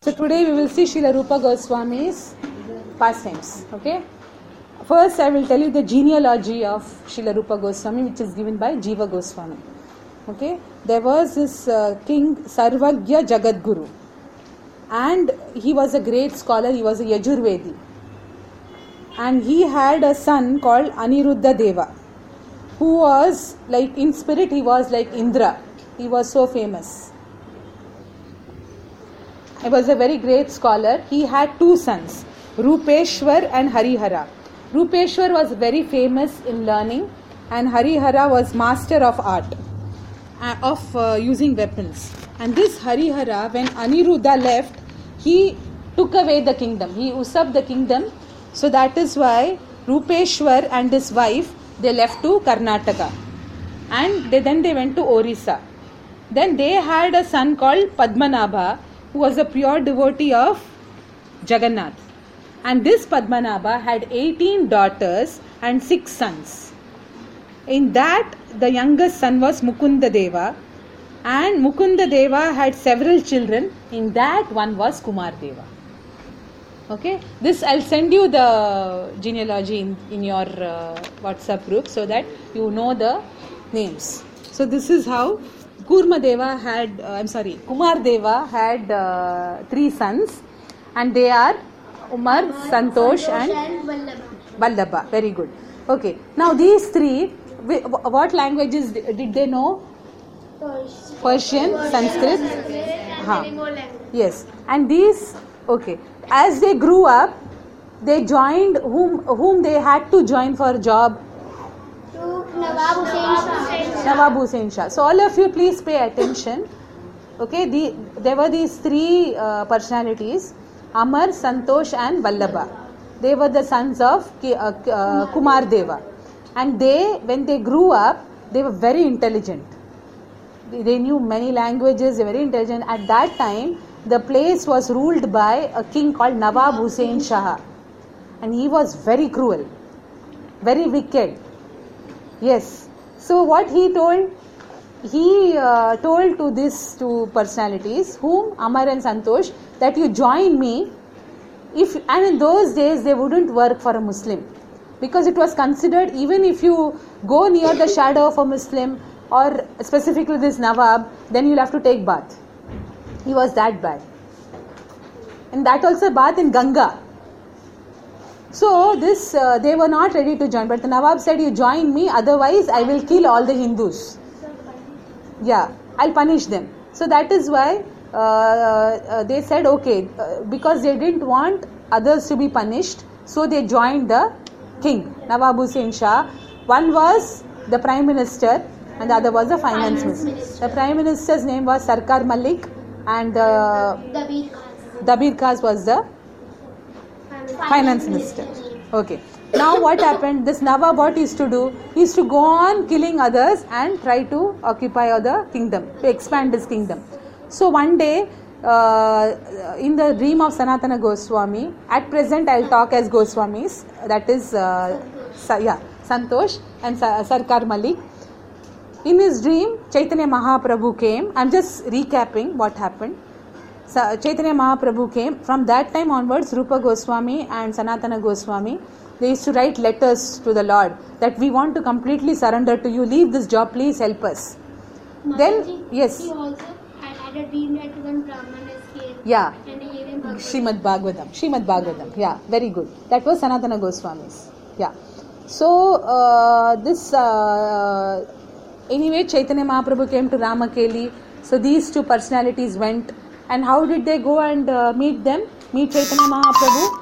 So today we will see Srila Rupa Goswami's pastimes. Okay. First I will tell you the genealogy of Srila Rupa Goswami, which is given by Jiva Goswami. Okay. There was this king Sarvagya Jagadguru, and he was a great scholar. He was a Yajurvedi, and he had a son called Aniruddha Deva, who was like, in spirit he was like Indra. He was so famous. He was a very great scholar. He had two sons, Rupeshwar and Harihara. Rupeshwar was very famous in learning, and Harihara was master of art, of using weapons. And this Harihara, when Aniruddha left, he took away the kingdom. He usurped the kingdom. So that is why Rupeshwar and his wife, they left to Karnataka. And then they went to Orissa. Then they had a son called Padmanabha, who was a pure devotee of Jagannath. And this Padmanabha had 18 daughters and 6 sons. In that, the youngest son was Mukunda Deva, and Mukunda Deva had several children. In that, one was Kumar Deva. Okay, this I'll send you the genealogy in your WhatsApp group so that you know the names. So this is how Kumar Deva had 3 sons, and they are Umar, Santosh and Vallabha. Very good. Okay, now these 3, what languages did they know? Persian, Sanskrit. Yes, and these, okay, as they grew up, they joined whom they had to join for a job? Nawab Hussain Shah. So all of you please pay attention. Okay, there were these 3 personalities, Amar, Santosh and Vallabha. They were the sons of Kumar Deva. And when they grew up, they were very intelligent. They knew many languages, they were very intelligent. At that time, the place was ruled by a king called Nawab Hussain Shah. And he was very cruel, very wicked. Yes. So what he told? He told to these 2 personalities, whom Amar and Santosh, that you join me. And in those days they wouldn't work for a Muslim, because it was considered, even if you go near the shadow of a Muslim, or specifically this Nawab, then you'll have to take bath. He was that bad. And that also bath in Ganga. So this they were not ready to join, but the Nawab said, you join me, otherwise I will kill all the Hindus. Yeah, I'll punish them. So that is why they said okay, because they didn't want others to be punished, so they joined the king, Nawab Hussain Shah. One was the prime minister and the other was the finance minister. The prime minister's name was Sarkar Malik, and Dabir Khas was the finance minister. Okay. Now what happened? This Nawab, what he used to do? He used to go on killing others and try to occupy the kingdom, to expand his kingdom. So one day, in the dream of Sanatana Goswami, at present I'll talk as Goswamis, that is Santosh and Sarkar Malik. In his dream, Chaitanya Mahaprabhu came. I'm just recapping what happened. So, Chaitanya Mahaprabhu came. From that time onwards, Rupa Goswami and Sanatana Goswami, they used to write letters to the Lord that we want to completely surrender to you. Leave this job, please help us. Mataji, Then, yes. He also had a dream that one Brahmanas came. Yeah. And he gave him Srimad Bhagavatam. Yeah, very good. That was Sanatana Goswami's. Yeah. So, anyway, Chaitanya Mahaprabhu came to Ramakeli. So, these 2 personalities went. And how did they go and meet Chaitanya Mahaprabhu?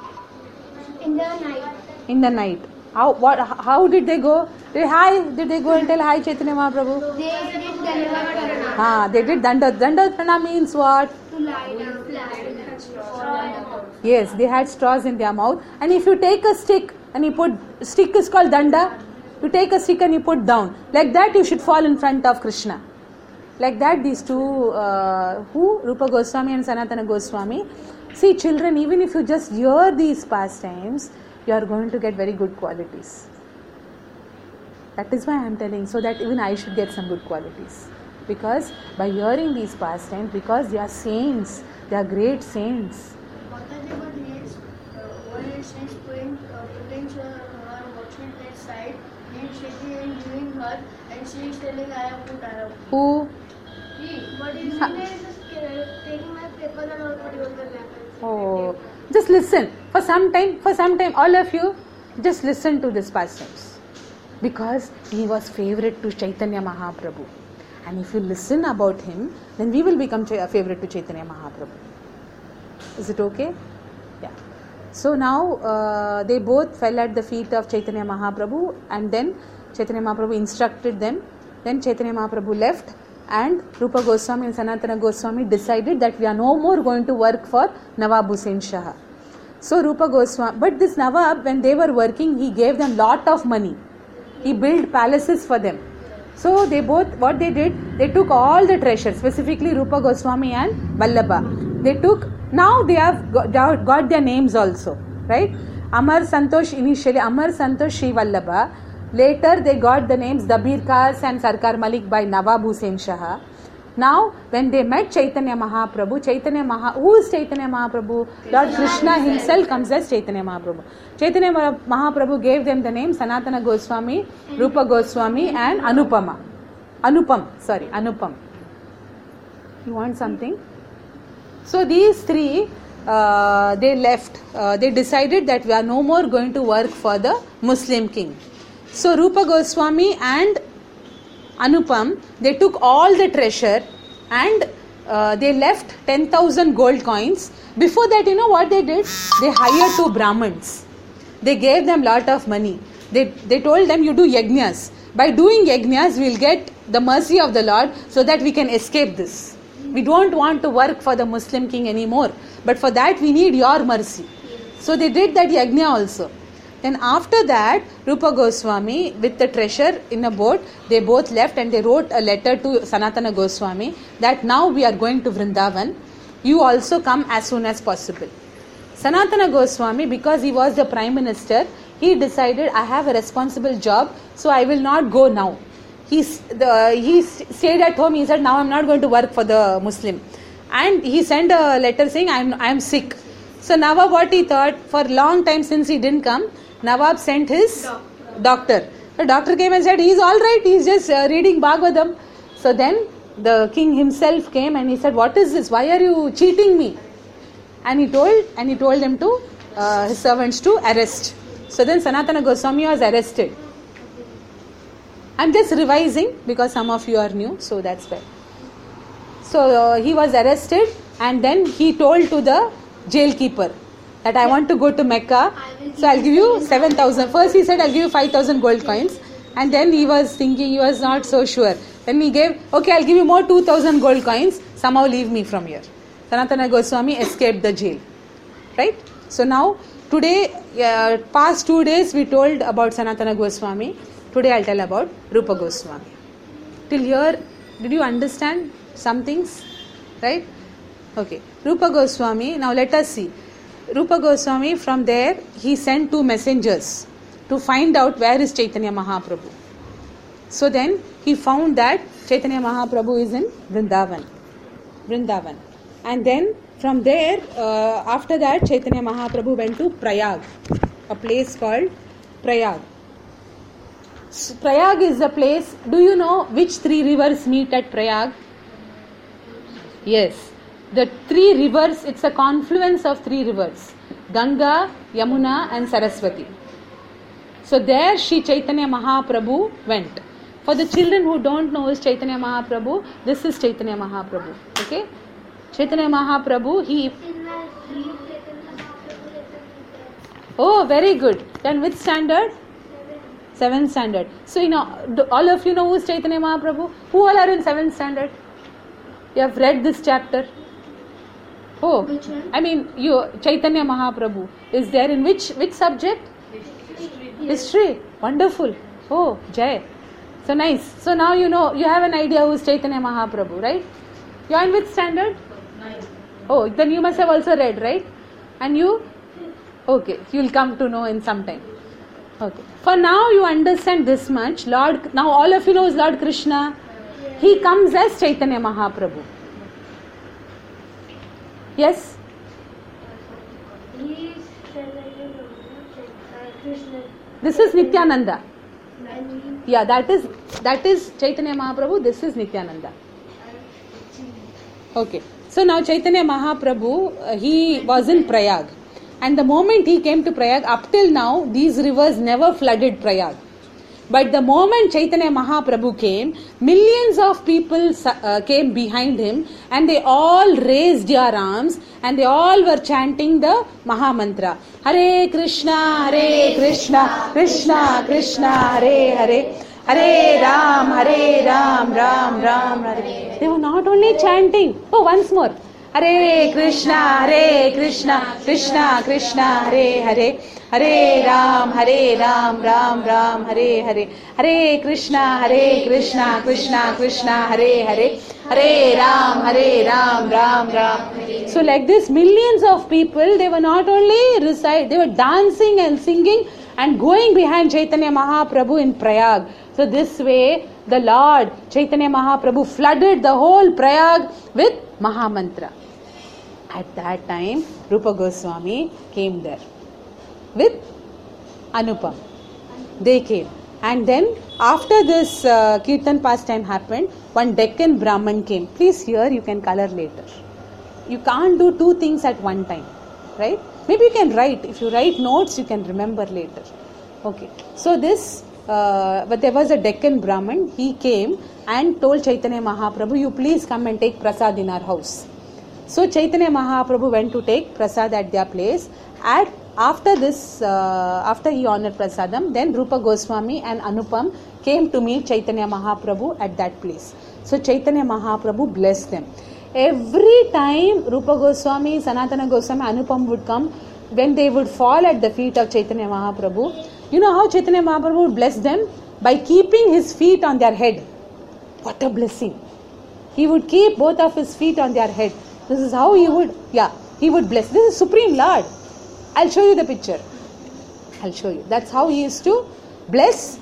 In the night. How did they go? Did they go and tell hi Chaitanya Mahaprabhu? They did Dandavat Pranam. They did Dandavat. Dandavat Pranam means what? To lie down flat. Yes, they had straws in their mouth. And if you take a stick and you put, stick is called danda, you take a stick and you put down. Like that you should fall in front of Krishna. Like that these 2, Rupa Goswami and Sanatana Goswami. See children, even if you just hear these pastimes, you are going to get very good qualities. That is why I am telling, so that even I should get some good qualities. Because by hearing these pastimes, because they are saints, They are great saints. Mataji, but needs one instance putting her watchman that side, needs shaking and giving her, and she is telling I have put Arab. Who? But his is just taking my paper and all putting on the lap. Oh, just listen. For some time, all of you, just listen to this passage. Because he was favorite to Chaitanya Mahaprabhu. And if you listen about him, then we will become favorite to Chaitanya Mahaprabhu. Is it okay? Yeah. So now they both fell at the feet of Chaitanya Mahaprabhu, and then Chaitanya Mahaprabhu instructed them. Then Chaitanya Mahaprabhu left, and Rupa Goswami and Sanatana Goswami decided that we are no more going to work for Nawab Hussain Shah. So Rupa Goswami, but this Nawab, when they were working, he gave them lot of money. He built palaces for them. So they both, what they did, they took all the treasures, specifically Rupa Goswami and Vallabha. They took, now they have got their names also, right? Amar Santosh, initially Amar Santosh Shri Vallabha. Later they got the names Dabir Khas and Sarkar Malik by Nawab Hussain Shah. Now when they met Chaitanya Mahaprabhu, who is Chaitanya Mahaprabhu? Lord Krishna himself comes as Chaitanya Mahaprabhu. Chaitanya Mahaprabhu gave them the name Sanatana Goswami, Rupa Goswami and Anupam. You want something? So these three, they left. They decided that we are no more going to work for the Muslim king. So Rupa Goswami and Anupam, they took all the treasure and they left 10,000 gold coins. Before that, you know what they did? They hired 2 Brahmins. They gave them lot of money. They told them, you do yajnas. By doing yajnas, we will get the mercy of the Lord so that we can escape this. We don't want to work for the Muslim king anymore. But for that, we need your mercy. So they did that yajna also. Then after that, Rupa Goswami with the treasure in a boat, they both left and they wrote a letter to Sanatana Goswami that now we are going to Vrindavan. You also come as soon as possible. Sanatana Goswami, because he was the Prime Minister, he decided I have a responsible job, so I will not go now. He stayed at home. He said, now I am not going to work for the Muslim. And he sent a letter saying I am sick. So Nawab, what he thought, for a long time since he didn't come, Nawab sent his doctor. The doctor came and said, he is all right, he is just reading Bhagavatam. So then the king himself came and he said, what is this? Why are you cheating me? And he told him to, his servants to arrest. So then Sanatana Goswami was arrested. I'm just revising because some of you are new, so that's why. So he was arrested and then he told to the jailkeeper that I want to go to Mecca, so I'll give you 7,000. First he said I'll give you 5,000 gold coins, and then he was thinking, he was not so sure. Then he gave, okay, I'll give you more 2,000 gold coins, somehow leave me from here. Sanatana Goswami escaped the jail. Right? So now, today, past 2 days we told about Sanatana Goswami. Today I'll tell about Rupa Goswami. Till here, did you understand some things? Right? Okay. Rupa Goswami, now let us see. Rupa Goswami, from there, he sent 2 messengers to find out where is Chaitanya Mahaprabhu. So then, he found that Chaitanya Mahaprabhu is in Vrindavan. And then, from there, after that, Chaitanya Mahaprabhu went to Prayag, a place called Prayag. So, Prayag is a place, do you know which 3 rivers meet at Prayag? Yes. The 3 rivers, it's a confluence of 3 rivers. Ganga, Yamuna and Saraswati. So there Shri Chaitanya Mahaprabhu went. For the children who don't know who is Chaitanya Mahaprabhu, this is Chaitanya Mahaprabhu. Okay? Chaitanya Mahaprabhu, he... Oh, very good. Then which standard? 7th standard. So, all of you know who is Chaitanya Mahaprabhu? Who all are in 7th standard? You have read this chapter. Oh, I mean, Chaitanya Mahaprabhu is there in which subject? History. Wonderful. Oh, Jai. So nice. So now you know, you have an idea who is Chaitanya Mahaprabhu, right? You are in which standard? 9. Oh, then you must have also read, right? And you? Okay, you will come to know in some time. Okay. For now you understand this much. Lord, now all of you know is Lord Krishna. He comes as Chaitanya Mahaprabhu. Yes? He celebrated Krishna. This is Nityananda. And Yeah, that is Chaitanya Mahaprabhu. This is Nityananda. Okay. So now Chaitanya Mahaprabhu, he was in Prayag. And the moment he came to Prayag, up till now, these rivers never flooded Prayag. But the moment Chaitanya Mahaprabhu came, millions of people came behind him and they all raised their arms and they all were chanting the Mahamantra. Hare Krishna, Krishna Krishna, Hare Hare. Hare Ram, Ram Ram, Hare. They were not only chanting. Oh, once more. Hare Krishna, Krishna Krishna, Hare Hare. Hare Ram, Ram Ram, Hare Hare. Hare Krishna, Krishna Krishna, Hare Hare. Hare Ram, Ram Ram. So like this, millions of people, they were not only they were dancing and singing and going behind Chaitanya Mahaprabhu in Prayag. So this way, the Lord Chaitanya Mahaprabhu flooded the whole Prayag with Mahamantra. At that time, Rupa Goswami came there with Anupam. They came. And then after this Kirtan pastime happened, one Deccan Brahman came. Please here you can color later. You can't do two things at one time. Right? Maybe you can write. If you write notes, you can remember later. Okay. So this, but there was a Deccan Brahman. He came and told Chaitanya Mahaprabhu, you please come and take prasad in our house. So Chaitanya Mahaprabhu went to take prasad at their place. After this, after he honored prasadam, then Rupa Goswami and Anupam came to meet Chaitanya Mahaprabhu at that place. So Chaitanya Mahaprabhu blessed them. Every time Rupa Goswami, Sanatana Goswami, Anupam would come, when they would fall at the feet of Chaitanya Mahaprabhu, you know how Chaitanya Mahaprabhu would bless them? By keeping his feet on their head. What a blessing. He would keep both of his feet on their head. This is how he would bless. This is Supreme Lord. I'll show you the picture. I'll show you. That's how he used to bless.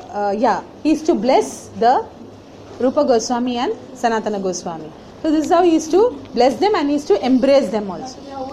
He used to bless the Rupa Goswami and Sanatana Goswami. So this is how he used to bless them and he used to embrace them also.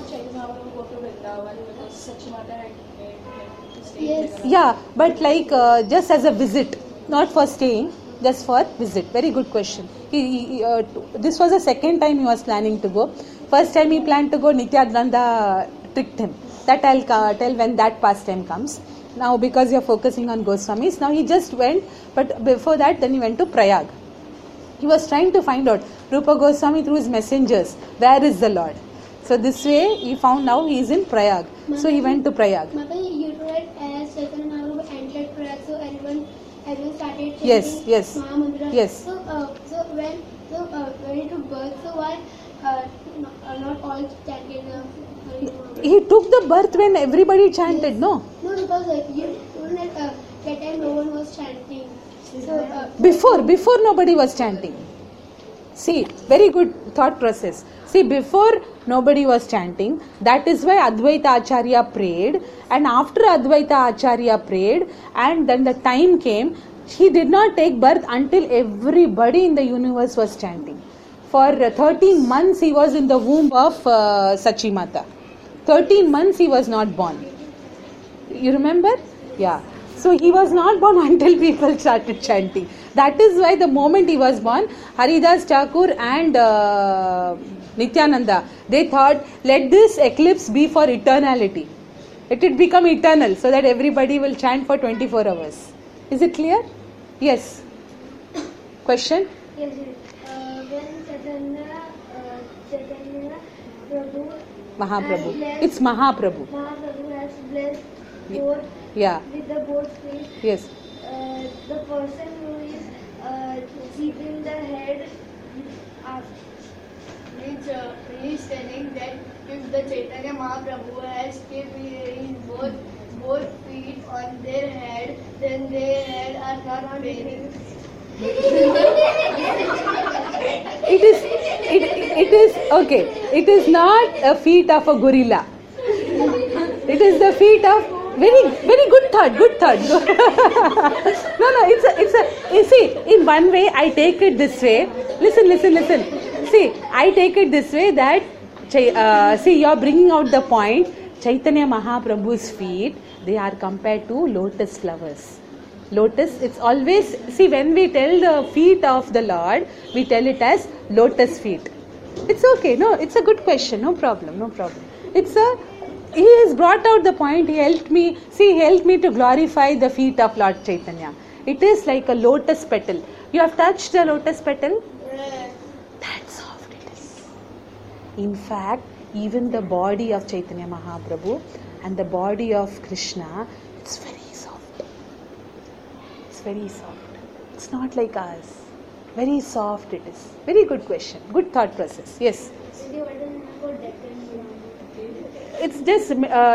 yes. Yeah, but like just as a visit, not for staying, just for visit. Very good question. This was the second time he was planning to go. First time he planned to go, Nityananda tricked him. That I'll tell when that pastime comes. Now because you're focusing on Goswamis, now he just went, but before that then he went to Prayag. He was trying to find out, Rupa Goswami through his messengers, where is the Lord? So this way he found now he is in Prayag. So he went to Prayag. Mother, you read as Chaitanya Mahaprabhu entered Prayag, so everyone started chanting Yes. Mahamantra. Yes. So when he took birth, so why not all chanted Hari Mahamantra? He took the birth when everybody chanted, no? No, because you told that time no one was chanting. So Before nobody was chanting. See, very good thought process. See, before nobody was chanting, that is why Advaita Acharya prayed, and after Advaita Acharya prayed, and then the time came, he did not take birth until everybody in the universe was chanting. For 13 months he was in the womb of Sachimata. 13 months he was not born. You remember? Yeah. So he was not born until people started chanting. That is why the moment he was born, Haridas Thakur and Nityananda, they thought, let this eclipse be for eternality. Let it become eternal so that everybody will chant for 24 hours. Is it clear? Yes. Question? yes, when Chaitanya Prabhu Mahaprabhu. has It's Mahaprabhu. Mahaprabhu has blessed both Yeah. with the both feet. Yes. The person who is keeping the head he is telling that if the Chaitanya Mahaprabhu has kept his both feet on their head, then their head are not paining. It is okay. It is not a feet of a gorilla. It is the feet of very good thought. No, it's a. You see, in one way I take it this way. Listen. See, I take it this way that See, you are bringing out the point. Chaitanya Mahaprabhu's feet, they are compared to lotus flowers. Lotus, it's always, see, when we tell the feet of the Lord, we tell it as lotus feet. It's okay, no, it's a good question, no problem. He has brought out the point, he helped me to glorify the feet of Lord Chaitanya. It is like a lotus petal. You have touched a lotus petal? Yes. That's soft it is. In fact, even the body of Chaitanya Mahaprabhu and the body of Krishna, it's very soft. It's very soft. It's not like ours. Very soft it is. Very good question. Good thought process. Yes. It's just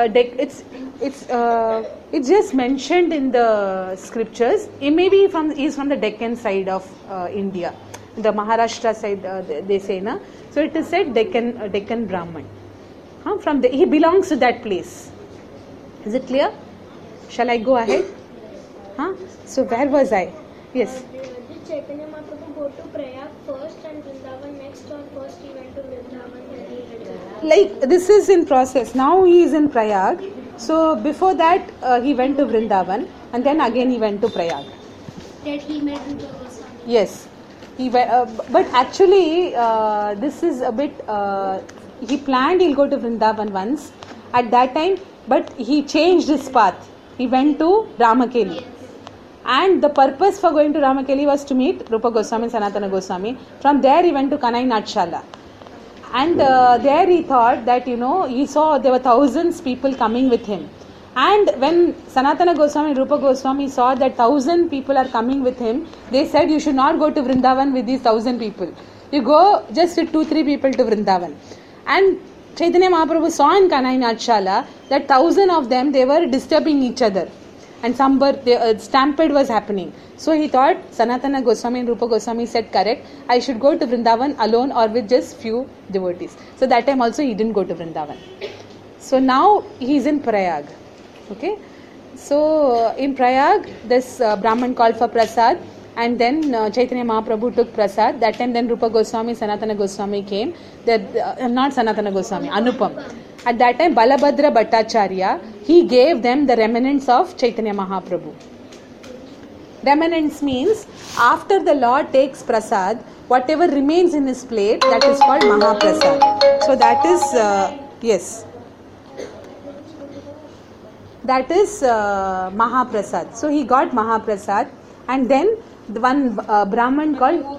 it's just mentioned in the scriptures. It may be he's from the Deccan side of India, the Maharashtra side. They say na. So it is said Deccan Brahman. He belongs to that place. Is it clear? Shall I go ahead? So where was I? Yes. Did Chaitanya Mahaprabhu go to Prayag first and Vrindavan next, or first he went to Vrindavan and he went to Like this is in process. Now he is in Prayag. So before that he went to Vrindavan and then again he went to Prayag. That he met Rupa Goswami. Yes. But actually this is a bit. He planned he'll go to Vrindavan once at that time, but he changed his path. He went to Ramakeli. Yes. And the purpose for going to Ramakeli was to meet Rupa Goswami and Sanatana Goswami. From there he went to Kanai Natshala. And there he thought that, he saw there were thousands people coming with him. And when Sanatana Goswami and Rupa Goswami saw that 1,000 people are coming with him, they said you should not go to Vrindavan with these 1,000 people. You go just with 2-3 people to Vrindavan. And Chaitanya Mahaprabhu saw in Kanai Natshala that 1,000 of them, they were disturbing each other. And stampede was happening. So he thought, Sanatana Goswami and Rupa Goswami said correct, I should go to Vrindavan alone or with just few devotees. So that time also he didn't go to Vrindavan. So now he is in Prayag. Okay. So in Prayag, this Brahman called for Prasad, and then Chaitanya Mahaprabhu took Prasad. That time then Rupa Goswami, Sanatana Goswami came. Not Sanatana Goswami, Anupam. At that time, Balabhadra Bhattacharya, he gave them the remnants of Chaitanya Mahaprabhu. Remnants means after the Lord takes Prasad, whatever remains in his plate, that is called Mahaprasad. So that is, yes. That is Mahaprasad. So he got Mahaprasad, and then the one Brahman called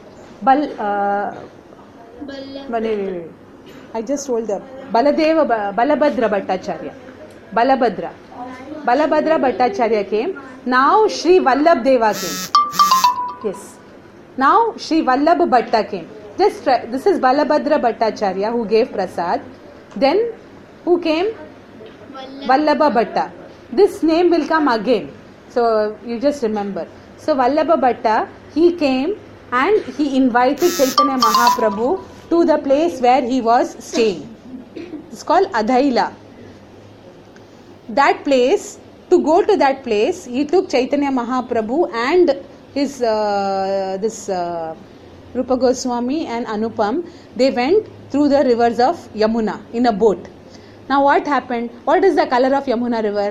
I just told them. Balabhadra Bhattacharya. Balabhadra Bhattacharya came. Now Sri Vallabh Deva came. Yes. Now Sri Vallabh Bhatta came. Just try. This is Balabhadra Bhattacharya who gave Prasad. Then who came? Vallabha Bhatta. This name will come again. So you just remember. So Vallabha Bhatta, he came and he invited Chaitanya Mahaprabhu to the place where he was staying. It's called Adhaila. That place, to go to that place, he took Chaitanya Mahaprabhu and his Rupa Goswami and Anupam. They went through the rivers of Yamuna in a boat. Now what happened? What is the color of Yamuna river?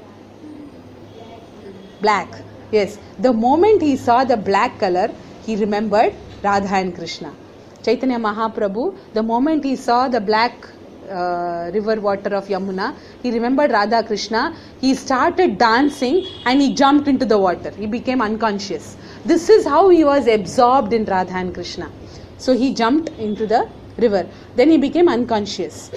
Black. Yes. The moment he saw the black color, he remembered Radha and Krishna. Chaitanya Mahaprabhu, the moment he saw the black river water of Yamuna, he remembered Radha Krishna. He started dancing and he jumped into the water. He became unconscious. This is how he was absorbed in Radha and Krishna. So he jumped into the river. Then he became unconscious.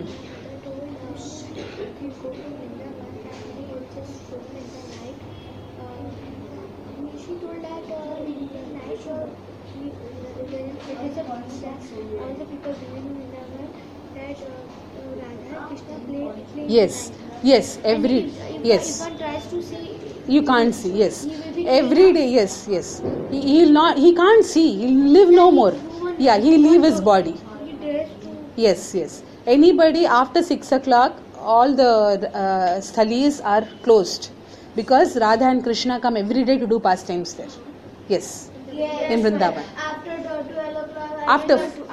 Yes, yes, yes. If one tries to see, you can't see, yes. Every day, yes. He can't see, he'll live no more. Yeah, he'll leave his body. Yes. Anybody after 6 o'clock, all the sthalis are closed. Because Radha and Krishna come every day to do pastimes there. Yes. In Vrindavan. After 12 o'clock.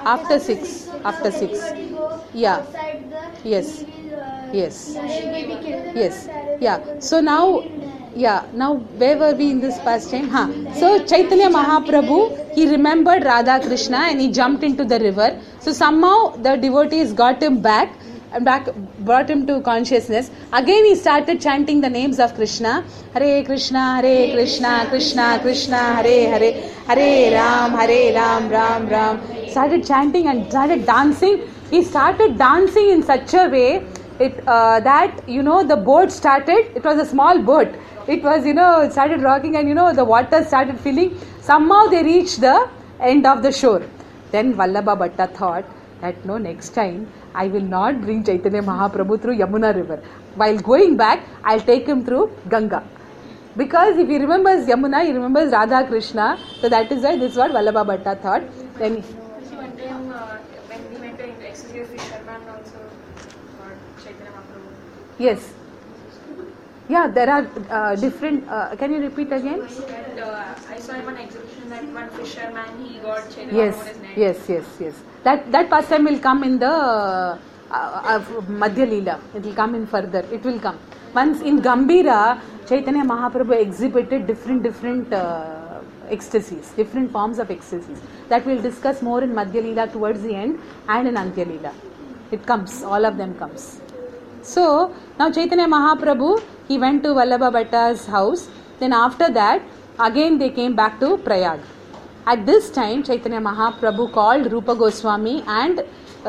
After 6. After 6. Everybody go Yeah. outside the Yes. he will, Yes. she may be killed. Yes. Yeah. So now, now where were we in this past time? So Chaitanya Mahaprabhu, he remembered Radha Krishna and he jumped into the river. So somehow the devotees got him back and brought him to consciousness. Again he started chanting the names of Krishna. Hare Krishna, Krishna Krishna, Hare Hare, Hare Ram, Ram Ram. Started chanting and started dancing. He started dancing in such a way that the boat started. It was a small boat. It was it started rocking and the water started filling. Somehow they reached the end of the shore. Then Vallabha Bhatta thought that no, next time I will not bring Chaitanya Mahaprabhu through Yamuna river. While going back, I'll take him through Ganga. Because if he remembers Yamuna, he remembers Radha Krishna. So that is why this is what Vallabha Bhatta thought. Then One time when we went to exercise, Fisherman also got Chaitanya Mahaprabhu. yes. Yeah, there are different. Can you repeat again? And I saw in one exhibition that one fisherman, he got Chaitanya Mahaprabhu's name. Yes. That pastime will come in the Madhya Leela. It will come in further. It will come. Once in Gambhira, Chaitanya Mahaprabhu exhibited different ecstasies, different forms of ecstasies. That we'll discuss more in Madhya Leela towards the end and in Antya Leela. It comes, all of them comes. So, now Chaitanya Mahaprabhu, he went to Vallabha Bhatta's house. Then after that, again they came back to Prayag. At this time, Chaitanya Mahaprabhu called Rupa Goswami and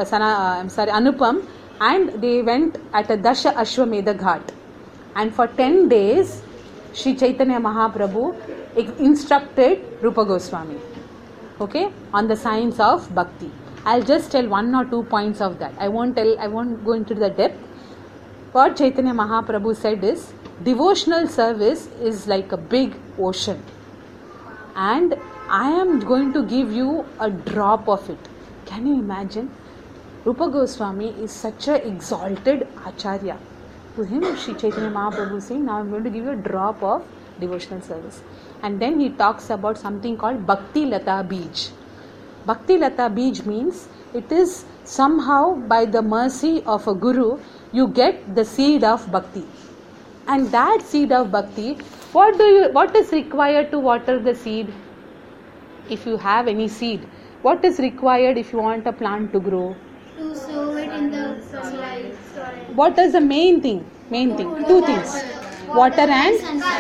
Anupam, and they went at a Dasha Ashwamedha Ghat. And for 10 days, Sri Chaitanya Mahaprabhu instructed Rupa Goswami, on the science of bhakti. I'll just tell 1 or 2 points of that. I won't go into the depth. What Chaitanya Mahaprabhu said is, devotional service is like a big ocean, and I am going to give you a drop of it. Can you imagine? Rupa Goswami is such an exalted acharya. To him, Sri Chaitanya Mahaprabhu is saying, now I am going to give you a drop of devotional service. And then he talks about something called Bhakti Lata Bij. Bhakti Lata Bij means it is somehow by the mercy of a guru, you get the seed of bhakti. And that seed of bhakti, what is required to water the seed? If you have any seed, what is required if you want a plant to grow? To sow it in the soil. What is the main thing? 2 things. Water and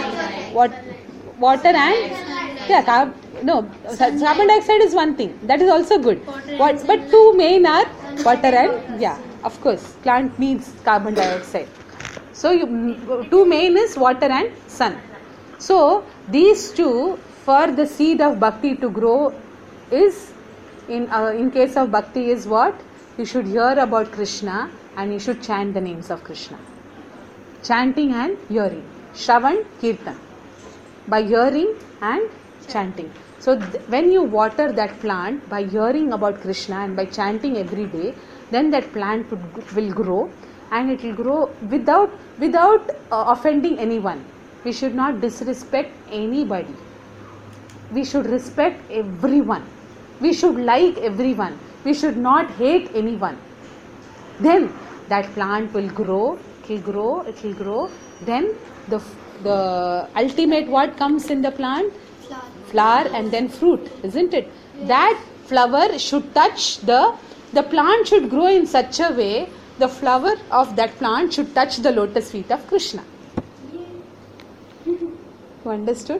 carbon dioxide is one thing. That is also good. But 2 main are water and of course, plant needs carbon dioxide. So 2 main is water and sun. So these 2 for the seed of bhakti to grow is in case of bhakti is what? You should hear about Krishna and you should chant the names of Krishna. Chanting and hearing. Shravan, Kirtan. By hearing and chanting. So when you water that plant by hearing about Krishna and by chanting every day, then that plant will grow, and it will grow without offending anyone. We should not disrespect anybody. We should respect everyone. We should like everyone. We should not hate anyone. Then that plant will grow, it will grow. Then the ultimate what comes in the plant? Flower and then fruit, isn't it? Yes. That flower should touch the plant should grow in such a way, the flower of that plant should touch the lotus feet of Krishna. You understood?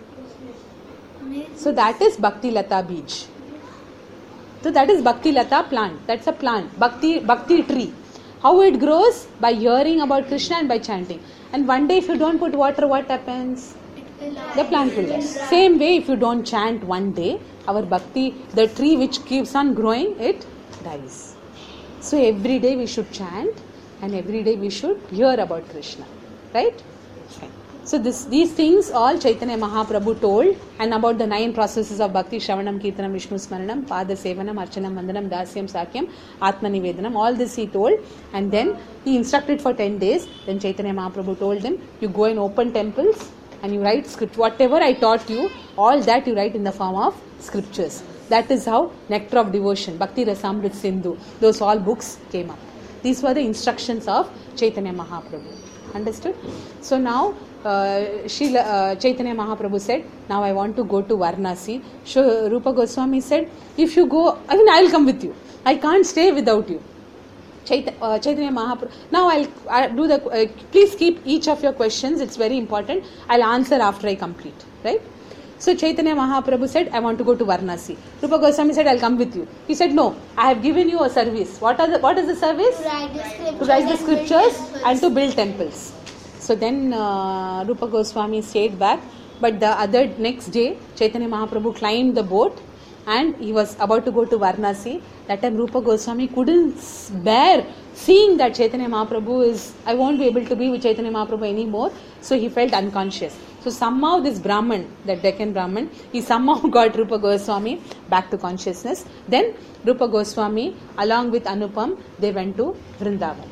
So that is Bhakti Lata Bij. So that is Bhakti Lata plant. That's a plant. Bhakti tree. How it grows? By hearing about Krishna and by chanting. And one day if you don't put water, what happens? The plant will die. Same way, if you don't chant one day, our bhakti, the tree which keeps on growing, it dies. So every day we should chant and every day we should hear about Krishna. Right? Fine. So these things all Chaitanya Mahaprabhu told, and about the 9 processes of bhakti, Shravanam, Kirtanam, Vishnu Smaranam, Pada Sevanam, Archanam, Vandanam, Dasyam, Sakyam, Atma Nivedanam, all this he told, and then he instructed for 10 days. Then Chaitanya Mahaprabhu told him, you go and open temples and you write script. Whatever I taught you, all that you write in the form of scriptures. That is how Nectar of Devotion, Bhakti Rasamrit Sindhu, those all books came up. These were the instructions of Chaitanya Mahaprabhu. Understood? So now Chaitanya Mahaprabhu said, now I want to go to Varanasi. So Rupa Goswami said, if you go, I will come with you. I can't stay without you. Chaitanya Mahaprabhu. Now I'll do the. Please keep each of your questions. It's very important. I'll answer after I complete. Right? So Chaitanya Mahaprabhu said, I want to go to Varanasi. Rupa Goswami said, I'll come with you. He said, no, I have given you a service. What is the service? To write the scriptures and to build temples. So then Rupa Goswami stayed back. But the next day, Chaitanya Mahaprabhu climbed the boat and he was about to go to Varanasi. That time Rupa Goswami couldn't bear seeing that Chaitanya Mahaprabhu I won't be able to be with Chaitanya Mahaprabhu anymore. So he felt unconscious. So somehow this Brahman, that Deccan Brahman, he somehow got Rupa Goswami back to consciousness. Then Rupa Goswami along with Anupam, they went to Vrindavan.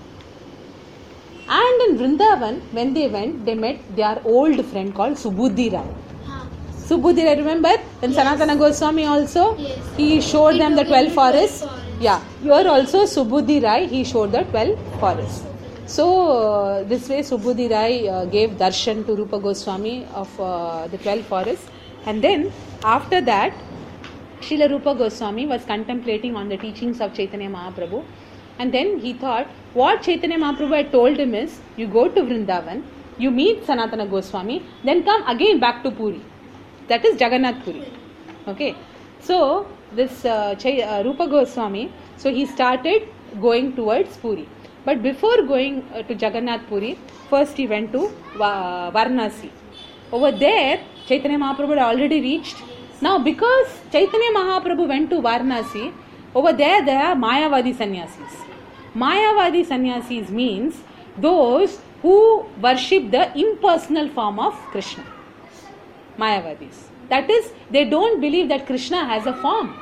And in Vrindavan, when they went, they met their old friend called Subudhi Rai. Subudhi Rai, remember? Then Sanatana Goswami also, he showed them the 12 forests. Yeah, here also Subudhi Rai, he showed the 12 forests. So this way Subudhi Rai gave darshan to Rupa Goswami of the 12 forests. And then after that, Srila Rupa Goswami was contemplating on the teachings of Chaitanya Mahaprabhu. And then he thought, what Chaitanya Mahaprabhu had told him is, you go to Vrindavan, you meet Sanatana Goswami, then come again back to Puri. That is Jagannath Puri. Okay. So this Rupa Goswami, so he started going towards Puri. But before going to Jagannath Puri, first he went to Varanasi. Over there, Chaitanya Mahaprabhu had already reached. Now because Chaitanya Mahaprabhu went to Varanasi, over there are Mayavadi sannyasis. Mayavadi sannyasis means those who worship the impersonal form of Krishna. Mayavadis. That is, they don't believe that Krishna has a form.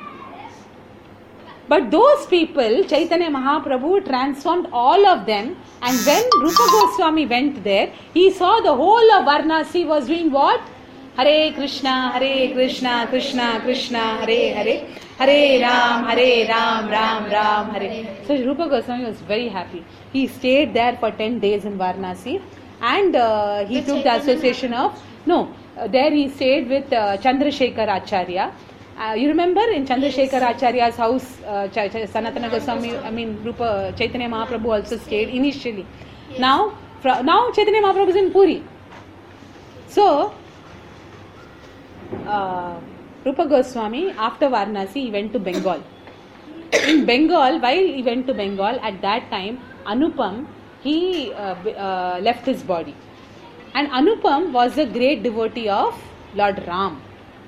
But those people, Chaitanya Mahaprabhu transformed all of them, and when Rupa Goswami went there, he saw the whole of Varanasi was doing what? Hare Krishna, Krishna Krishna, Hare Hare, Hare Ram, Ram Hare. So Rupa Goswami was very happy. He stayed there for 10 days in Varanasi, and he took the association of, there he stayed with Chandrasekhar Acharya. You remember in Chandrasekhar Acharya's house, Sanatana Goswami, Rupa Chaitanya Mahaprabhu also stayed initially. Yes. Now Chaitanya Mahaprabhu is in Puri. So Rupa Goswami, after Varanasi, he went to Bengal. In Bengal, while he went to Bengal, at that time, Anupam, he left his body. And Anupam was a great devotee of Lord Ram.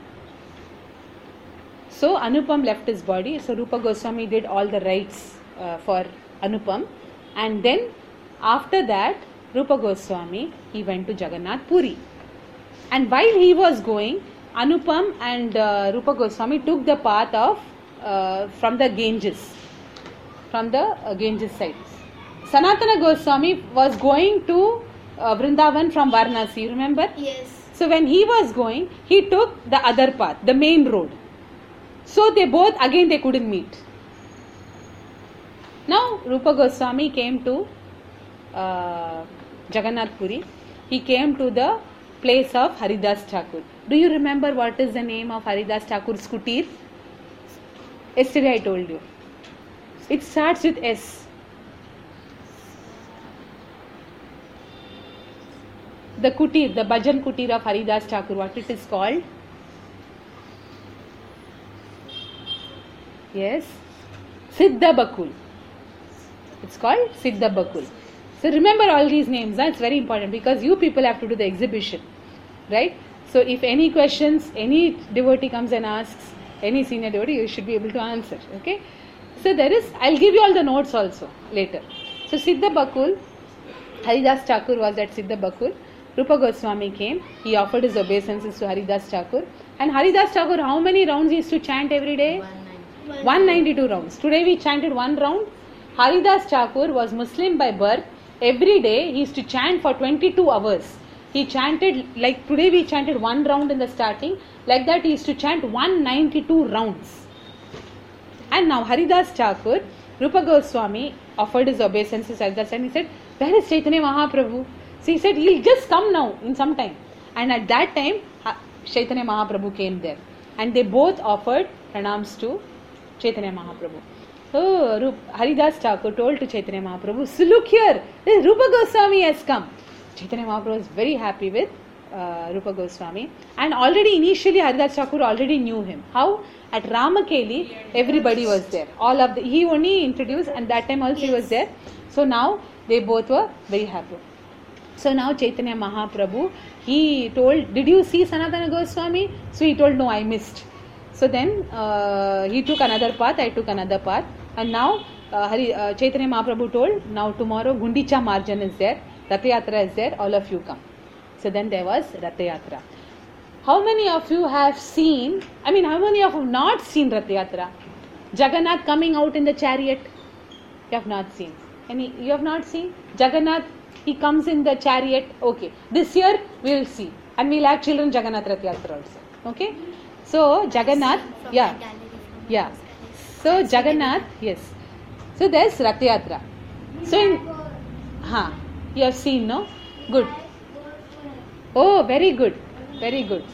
So Anupam left his body. So Rupa Goswami did all the rites for Anupam. And then after that, Rupa Goswami, he went to Jagannath Puri. And while he was going, Anupam and Rupa Goswami took the path of from the Ganges side. Sanatana Goswami was going to Vrindavan from Varanasi, remember? Yes. So when he was going, he took the other path, the main road. So they couldn't meet. Now Rupa Goswami came to Jagannath Puri. He came to the place of Haridas Thakur. Do you remember what is the name of Haridas Thakur's kutir? Yesterday I told you. It starts with S. The kutir, the bhajan kutir of Haridas Thakur, what it is called? Yes, Siddha Bakul. It's called Siddha Bakul. So remember all these names. It's very important because you people have to do the exhibition, right? So if any questions, any devotee comes and asks, any senior devotee, you should be able to answer. Okay. So I'll give you all the notes also later. So Siddha Bakul, Haridas Thakur was at Siddha Bakul. Rupa Goswami came. He offered his obeisances to Haridas Thakur. And Haridas Thakur, how many rounds he used to chant every day? 192 rounds. Today we chanted 1 round. Haridas Thakur was Muslim by birth. Every day he used to chant for 22 hours. He chanted, like today we chanted 1 round in the starting. Like that he used to chant 192 rounds. And now Haridas Thakur, Rupa Goswami offered his obeisances at that time. He said, where is Chaitanya Mahaprabhu? So he said, he'll just come now in some time. And at that time, Chaitanya Mahaprabhu came there. And they both offered pranams to Chaitanya Mahaprabhu. So Haridas Thakur told to Chaitanya Mahaprabhu, so look here, this Rupa Goswami has come. Chaitanya Mahaprabhu was very happy with Rupa Goswami. And already initially Haridas Thakur already knew him. How? At Ramakeli, everybody was there. He only introduced, and that time also he was there. So now they both were very happy. So now Chaitanya Mahaprabhu, he told, did you see Sanatana Goswami? So he told, no, I missed. So then he took another path, I took another path. And now Chaitanya Mahaprabhu told, now tomorrow Gundicha Marjan is there, Ratha Yatra is there, all of you come. So then there was Ratha Yatra. How many of you have seen, how many of you have not seen Ratha Yatra? Jagannath coming out in the chariot? You have not seen. You have not seen? Jagannath, he comes in the chariot. Okay. This year we will see. And we will have children Jagannath Ratha Yatra also. Okay. So Jagannath, yeah. So Jagannath, yes. So there's Ratha Yatra. So you have seen, no? Good. Oh, very good. Very good.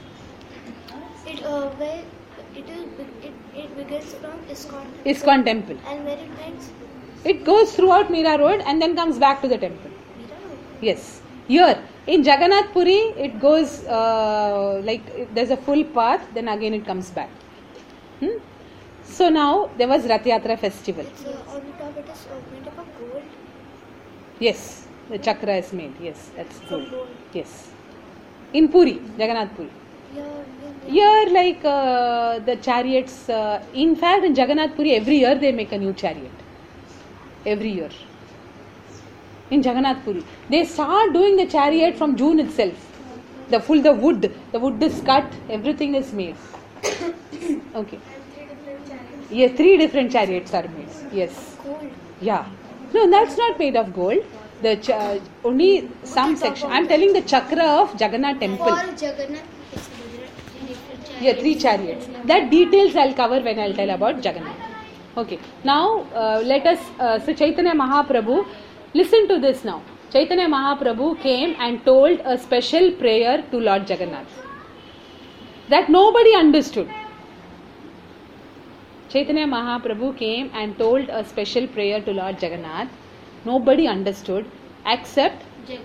It begins from ISKCON. ISKCON temple. And where it ends? It goes throughout Meera Road and then comes back to the temple. Meera Road? Yes. Here, in Jagannath Puri, it goes there's a full path, then again it comes back. So now, there was Ratha Yatra festival. It's on the top, it is made up of gold. Yes, the chakra is made. Yes, that's gold. Gold. Yes. In Puri, Jagannath Puri. Here, the chariots, in fact, in Jagannath Puri, every year they make a new chariot. Every year. In Jagannath Puri. They start doing the chariot from June itself. The wood is cut, everything is made. Okay. Yes, 3 different chariots are made. Yes. Gold. Yeah. No, that's not made of gold. Only some section. I'm telling the chakra of Jagannath temple. For Jagannath, it's 3 different chariots. Yeah, 3 chariots. That details I'll cover when I'll tell about Jagannath. Okay. Now, let us, so Chaitanya Mahaprabhu, listen to this now. Chaitanya Mahaprabhu came and told a special prayer to Lord Jagannath. That nobody understood. Chaitanya Mahaprabhu came and told a special prayer to Lord Jagannath. Nobody understood except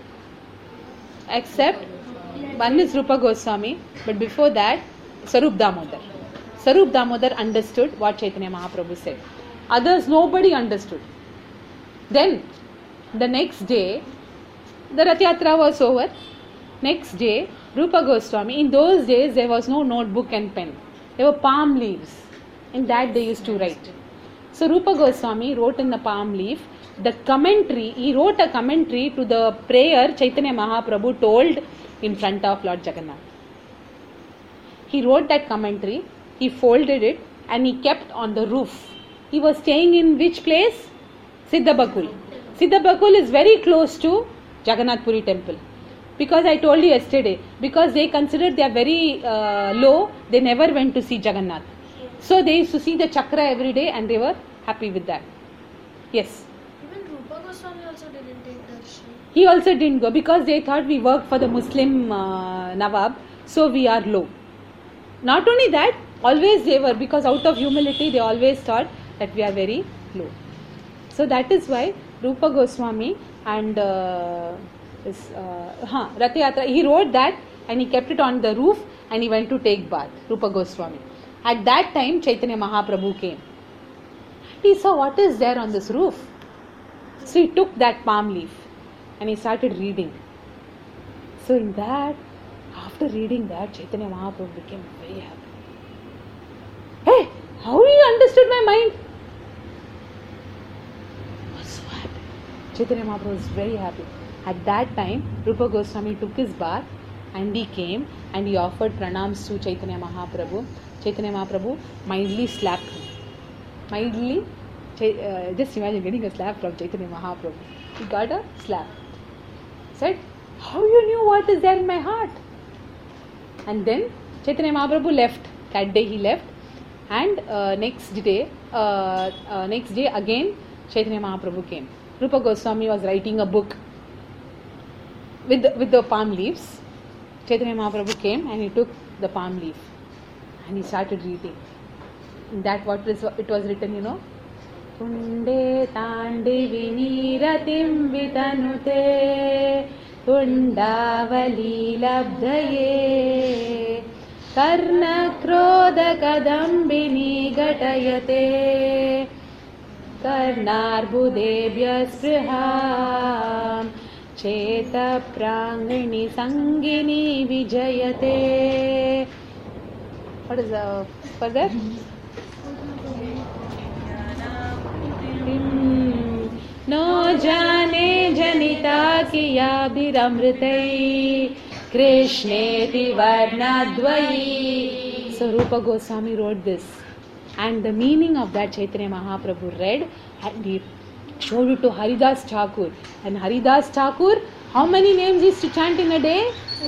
one is Rupa Goswami, but before that, Sarup Damodar. Sarup Damodar understood what Chaitanya Mahaprabhu said. Others, nobody understood. Then, the next day, the Rath Yatra was over. Next day, Rupa Goswami, in those days there was no notebook and pen. There were palm leaves. In that they used to write. So Rupa Goswami wrote in the palm leaf the commentary. He wrote a commentary to the prayer Chaitanya Mahaprabhu told in front of Lord Jagannath. He wrote that commentary, he folded it and he kept on the roof. He was staying in which place? Siddhabakul. Siddhabakul is very close to Jagannath Puri temple. Because I told you yesterday, because they considered they are very low, they never went to see Jagannath. So they used to see the chakra every day and they were happy with that. Yes. Even Rupa Goswami also didn't take darshan. He also didn't go because they thought we work for the Muslim Nawab, so we are low. Not only that, always they were, because out of humility they always thought that we are very low. So that is why Rupa Goswami and Ratha Yatra, he wrote that and he kept it on the roof and he went to take bath, Rupa Goswami. At that time, Chaitanya Mahaprabhu came. He saw what is there on this roof. So he took that palm leaf and he started reading. So in that, after reading that, Chaitanya Mahaprabhu became very happy. Hey, how you understood my mind? I was so happy. Chaitanya Mahaprabhu was very happy. At that time, Rupa Goswami took his bath and he came and he offered pranams to Chaitanya Mahaprabhu. Chaitanya Mahaprabhu mildly slapped him. Mildly, just imagine getting a slap from Chaitanya Mahaprabhu. He got a slap. Said, how you knew what is there in my heart? And then Chaitanya Mahaprabhu left. That day he left. And next day again Chaitanya Mahaprabhu came. Rupa Goswami was writing a book with the palm leaves. Chaitanya Mahaprabhu came and he took the palm leaf and he started reading. In that it was written, you know, Tunde Tandivi Niratim Vitanute Tundavali Labdhaye Karna Krodha Kadambini Gatayate Karnarbudebhya Spriham Cheta Prangini Sangini Vijayate. What is further? No jane janita kiya biramritai Krishneti varnadvayi. So Rupa Goswami wrote this, and the meaning of that Chaitanya Mahaprabhu read and he showed it to Haridas Thakur. And Haridas Thakur, how many names he used to chant in a day?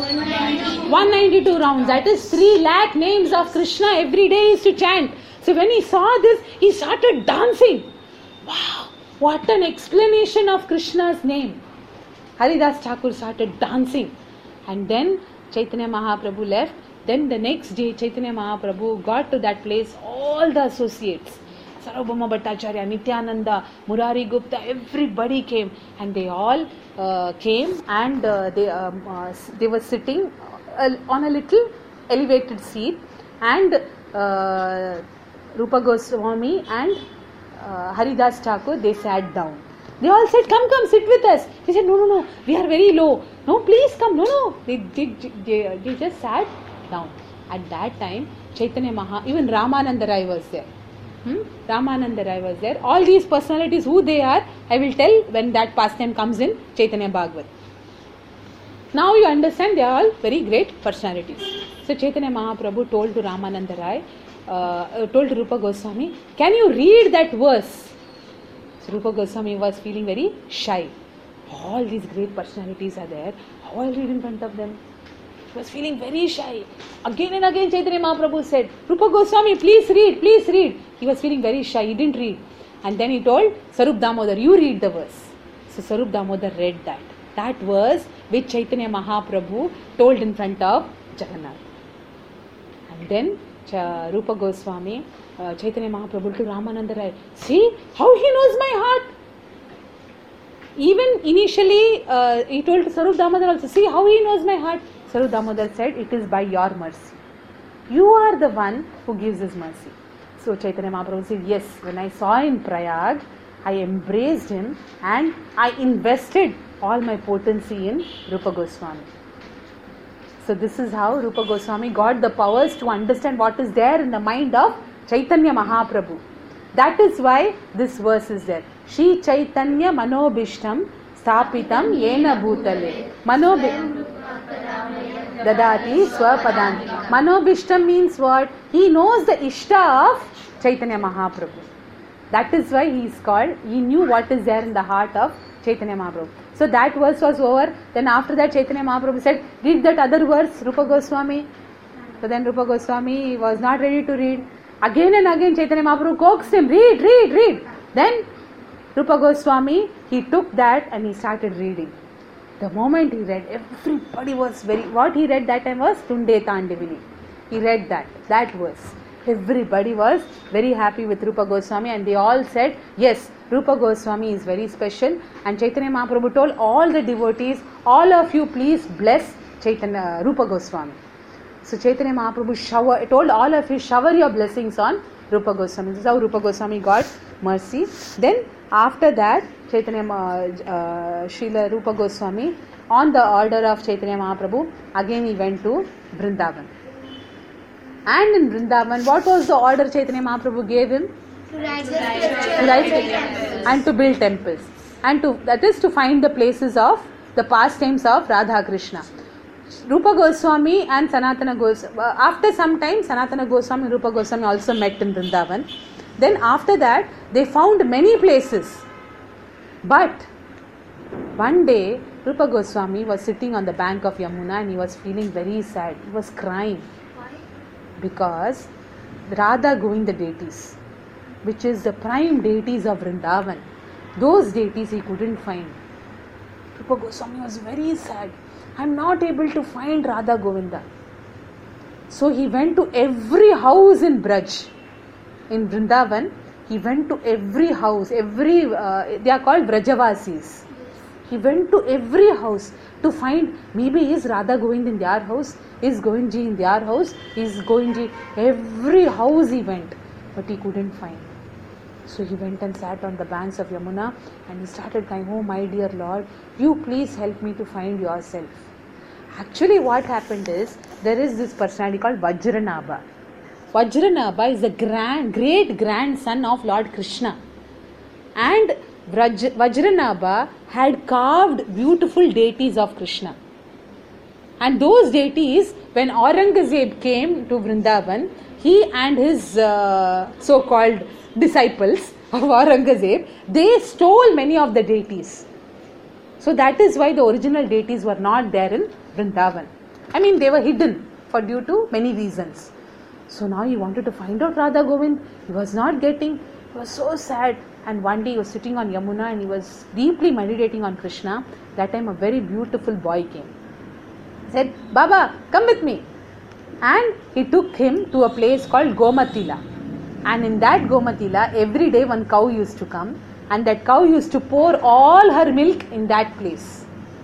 192 rounds. That is 3 lakh names of Krishna every day he used to chant. So when he saw this, he started dancing. Wow, what an explanation of Krishna's name. Haridas Thakur started dancing. And then Chaitanya Mahaprabhu left. Then the next day Chaitanya Mahaprabhu got to that place, all the associates, Sarvabhauma Bhattacharya, Nityananda, Murari Gupta, everybody came, and they all came, and they were sitting on a little elevated seat, and Rupa Goswami and Haridas Thakur, they sat down. They all said, come, sit with us. He said, no, we are very low. No, please come. No. They just sat down. At that time, Chaitanya even Ramananda Rai was there. Ramananda Rai was there. All these personalities, who they are, I will tell when that pastime comes in Chaitanya Bhagavat. Now you understand, they are all very great personalities. So Chaitanya Mahaprabhu told to Ramananda Rai, told to Rupa Goswami, can you read that verse? So Rupa Goswami was feeling very shy. All these great personalities are there. How I'll read in front of them? He was feeling very shy. Again and again Chaitanya Mahaprabhu said, Rupa Goswami, please read. He was feeling very shy. He didn't read. And then he told Sarup Damodar, you read the verse. So Sarup Damodar read that. That verse which Chaitanya Mahaprabhu told in front of Jagannath. And then Rupa Goswami, Chaitanya Mahaprabhu to Ramananda Rai, see how he knows my heart. Even initially he told Sarup Damodar also, see how he knows my heart. Sarup Damodar said, it is by your mercy. You are the one who gives his mercy. So Chaitanya Mahaprabhu said, yes, when I saw in Prayag, I embraced him and I invested all my potency in Rupa Goswami. So this is how Rupa Goswami got the powers to understand what is there in the mind of Chaitanya Mahaprabhu. That is why this verse is there. Shri Chaitanya Manobishtam Sthapitam Yena Bhutale. Dadati Swapadanti. Manobishtam means what? He knows the Ishta of Chaitanya Mahaprabhu. That is why he is called, he knew what is there in the heart of Chaitanya Mahaprabhu. So that verse was over. Then after that Chaitanya Mahaprabhu said, read that other verse, Rupa Goswami. So then Rupa Goswami was not ready to read. Again and again Chaitanya Mahaprabhu coaxed him, read. Then Rupa Goswami, he took that and he started reading. The moment he read, everybody was what he read that time was Tunde Tandivini. He read that verse. Everybody was very happy with Rupa Goswami, and they all said, yes, Rupa Goswami is very special. And Chaitanya Mahaprabhu told all the devotees, all of you please bless Rupa Goswami. So Chaitanya Mahaprabhu told all of you, shower your blessings on Rupa Goswami. This is how Rupa Goswami got mercy. Then after that, Srila Rupa Goswami, on the order of Chaitanya Mahaprabhu, again he went to Vrindavan. And in Vrindavan, what was the order Chaitanya Mahaprabhu gave him? To write the scriptures. To write and to build temples. And that is to find the places of the pastimes of Radha Krishna. Rupa Goswami and Sanatana Goswami, after some time, Sanatana Goswami and Rupa Goswami also met in Vrindavan. Then after that, they found many places. But one day, Rupa Goswami was sitting on the bank of Yamuna and he was feeling very sad. He was crying. Why? Because Radha Govinda deities, which is the prime deities of Vrindavan. Those deities he couldn't find. Rupa Goswami was very sad. I am not able to find Radha Govinda. So he went to every house in Braj. In Vrindavan, he went to every house, they are called Vrajavasis. He went to every house to find, maybe is Radha Govind in their house, is Govindji in their house, is Govindji. Every house he went, but he couldn't find. So he went and sat on the banks of Yamuna and he started crying, oh my dear Lord, you please help me to find yourself. Actually what happened is, there is this personality called Vajranabha. Vajranabha is the great grandson of Lord Krishna. And Vajranabha had carved beautiful deities of Krishna. And those deities, when Aurangzeb came to Vrindavan, he and his so-called disciples of Aurangzeb, they stole many of the deities. So that is why the original deities were not there in Vrindavan. I mean, they were hidden due to many reasons. So now he wanted to find out Radha Govind. He was not getting. He was so sad. And one day he was sitting on Yamuna and he was deeply meditating on Krishna. That time a very beautiful boy came. He said, Baba, come with me. And he took him to a place called Gomatila. And in that Gomatila, every day one cow used to come. And that cow used to pour all her milk in that place.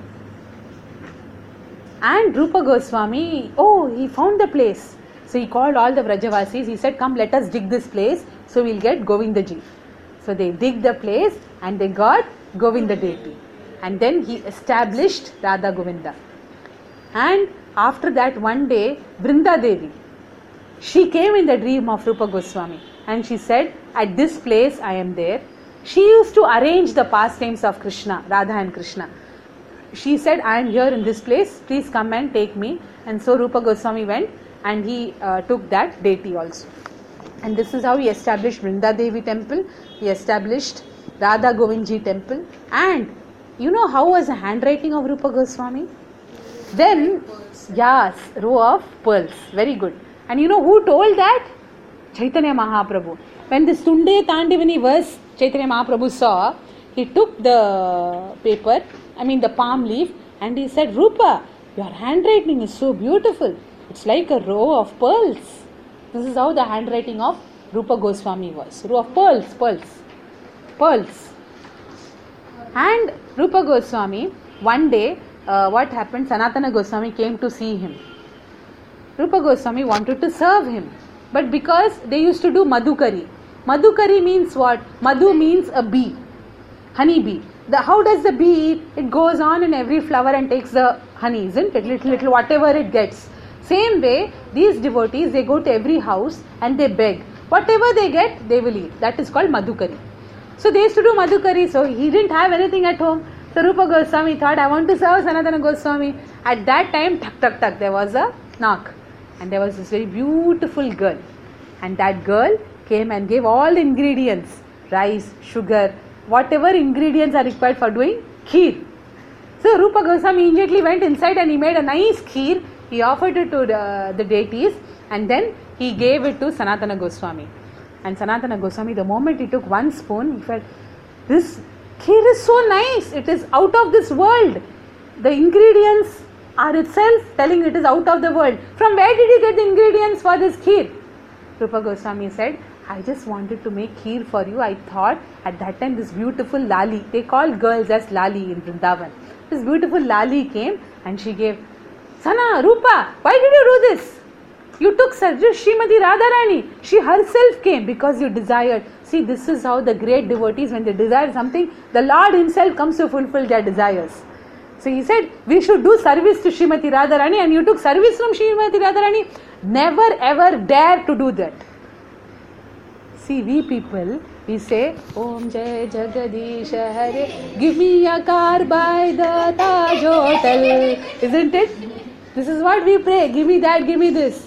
And Rupa Goswami, he found the place. So he called all the Vrajavasis. He said, come, let us dig this place. So we'll get Govindaji. So they dig the place and they got Govinda deity. And then he established Radha Govinda. And after that, one day, Vrinda Devi, she came in the dream of Rupa Goswami. And she said, at this place I am there. She used to arrange the pastimes of Krishna, Radha and Krishna. She said, I am here in this place, please come and take me. And so Rupa Goswami went and he took that deity also. And this is how he established Vrinda Devi temple, he established Radha Govindji temple. And you know how was the handwriting of Rupa Goswami? Then, yes, row of pearls, very good. And you know who told that? Chaitanya Mahaprabhu. When this Tunde Tandivani verse Chaitanya Mahaprabhu saw, he took the paper, the palm leaf, and he said, Rupa, your handwriting is so beautiful. It's like a row of pearls. This is how the handwriting of Rupa Goswami was. Row of pearls. And Rupa Goswami, one day, what happened? Sanatana Goswami came to see him. Rupa Goswami wanted to serve him. But because they used to do madhukari. Madhukari means what? Madhu means a bee. Honey bee. How does the bee eat? It goes on in every flower and takes the honey, isn't it? Little, whatever it gets. Same way, these devotees, they go to every house and they beg. Whatever they get, they will eat. That is called madhukari. So they used to do madhukari. So he didn't have anything at home. So Rupa Goswami thought, I want to serve Sanatana Goswami. At that time, tuck, there was a knock. And there was this very beautiful girl. And that girl came and gave all the ingredients. Rice, sugar, whatever ingredients are required for doing kheer. So Rupa Goswami immediately went inside and he made a nice kheer. He offered it to the deities and then he gave it to Sanatana Goswami. And Sanatana Goswami, the moment he took one spoon, he felt, this kheer is so nice. It is out of this world. The ingredients are itself telling it is out of the world. From where did you get the ingredients for this kheer? Rupa Goswami said, I just wanted to make kheer for you. I thought at that time this beautiful Lali, they call girls as Lali in Vrindavan. This beautiful Lali came and she gave, Sana, Rupa, why did you do this? You took Srimati Radharani. She herself came because you desired. See, this is how the great devotees, when they desire something, the Lord himself comes to fulfill their desires. So he said, we should do service to Srimati Radharani, and you took service from Srimati Radharani. Never ever dare to do that. See, we people, we say, Om Jai Jagadish Hare, give me a car by the Taj Hotel. Isn't it? This is what we pray. Give me that, give me this.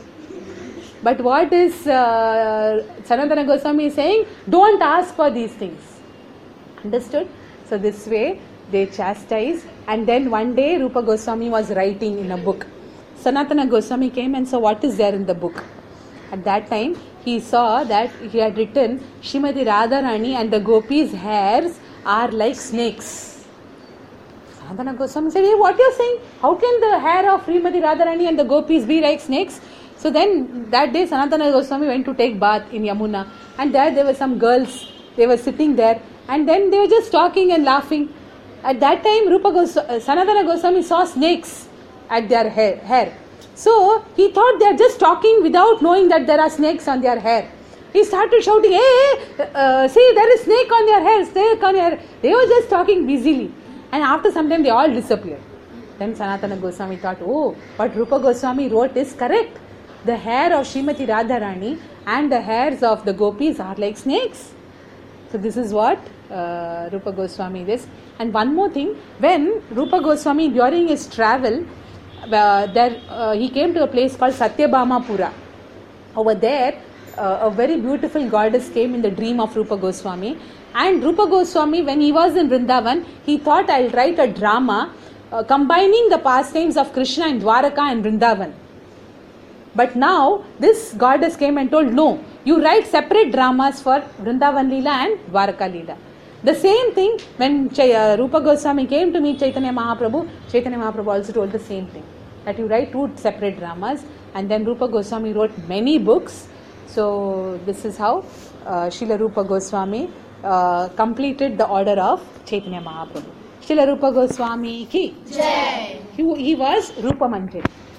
But what is Sanatana Goswami is saying? Don't ask for these things. Understood? So this way, they chastise. And then one day Rupa Goswami was writing in a book. Sanatana Goswami came and saw what is there in the book. At that time, he saw that he had written, Srimati Radharani and the gopis' hairs are like snakes. Sanatana Goswami said, hey, what you are saying? How can the hair of Srimati Radharani and the gopis be like snakes? So then that day Sanatana Goswami went to take bath in Yamuna, and there were some girls, they were sitting there, and then they were just talking and laughing. At that time Sanatana Goswami saw snakes at their hair. So he thought they are just talking without knowing that there are snakes on their hair. He started shouting, hey, see, there is snake on their hair, snake on your hair. They were just talking busily. And after some time they all disappeared. Then Sanatana Goswami thought, oh, what Rupa Goswami wrote is correct. The hair of Srimati Radharani and the hairs of the gopis are like snakes. So this is what Rupa Goswami is. And one more thing, when Rupa Goswami during his travel, he came to a place called Satyabhamapura. Over there, a very beautiful goddess came in the dream of Rupa Goswami. And Rupa Goswami, when he was in Vrindavan, he thought, I'll write a drama combining the pastimes of Krishna in Dwaraka and Vrindavan. But now, this goddess came and told, no, you write separate dramas for Vrindavan Leela and Dwaraka Leela. The same thing, when Rupa Goswami came to meet Chaitanya Mahaprabhu also told the same thing, that you write 2 separate dramas. And then Rupa Goswami wrote many books. So this is how Srila Rupa Goswami completed the order of Chaitanya Mahaprabhu. Srila Rupa Goswami ki Jai. He was Rupa Manjari.